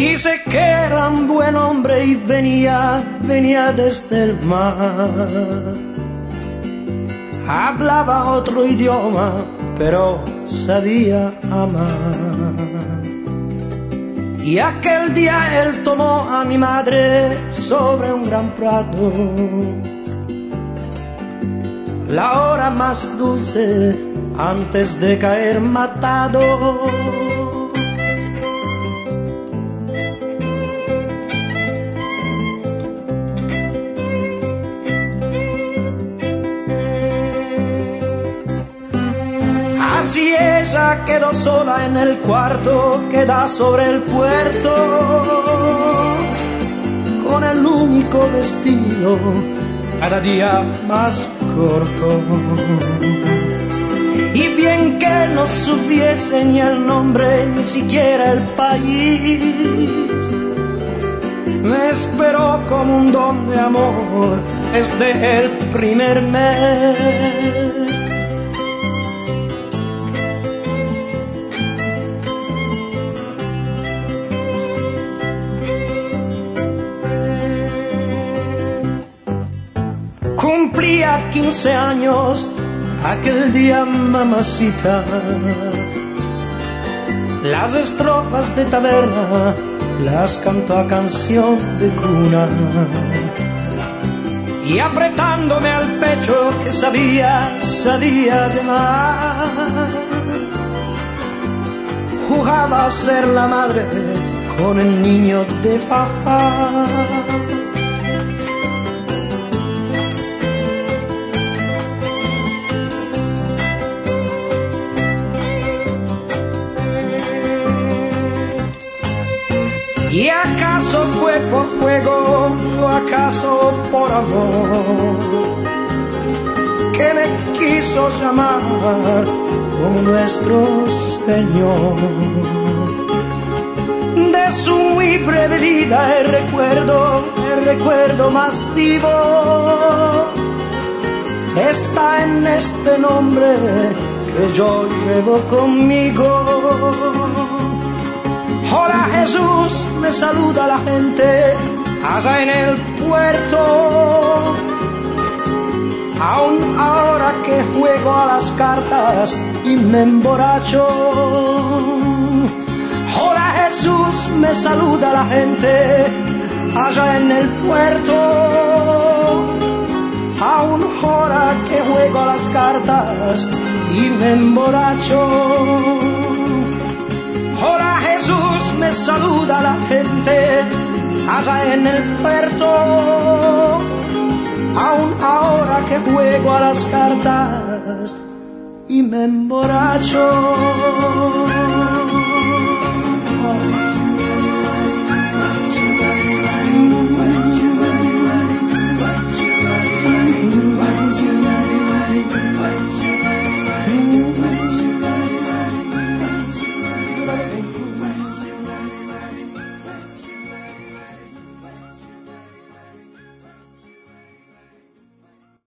Dice que era un buen hombre y venía desde el mar. Hablaba otro idioma, pero sabía amar. Y aquel día él tomó a mi madre sobre un gran prado, la hora más dulce antes de caer matado. Así ella quedó sola en el cuarto que da sobre el puerto, con el único vestido cada día más corto. Y bien que no supiese ni el nombre ni siquiera el país, me esperó como un don de amor desde el primer mes. Cumplía 15 años aquel día, mamacita. Las estrofas de taberna las cantó a canción de cuna. Y apretándome al pecho que sabía de más, jugaba a ser la madre con el niño de faja. ¿Y acaso fue por juego o acaso por amor que me quiso llamar como nuestro Señor? De su muy breve vida el recuerdo más vivo está en este nombre que yo llevo conmigo. Hola Jesús, me saluda la gente allá en el puerto. Aún ahora que juego a las cartas y me emborracho. Hola Jesús, me saluda la gente allá en el puerto. Aún ahora que juego a las cartas y me emborracho. Hola Jesús, me saluda la gente allá en el puerto. Aún ahora que juego a las cartas y me emborracho.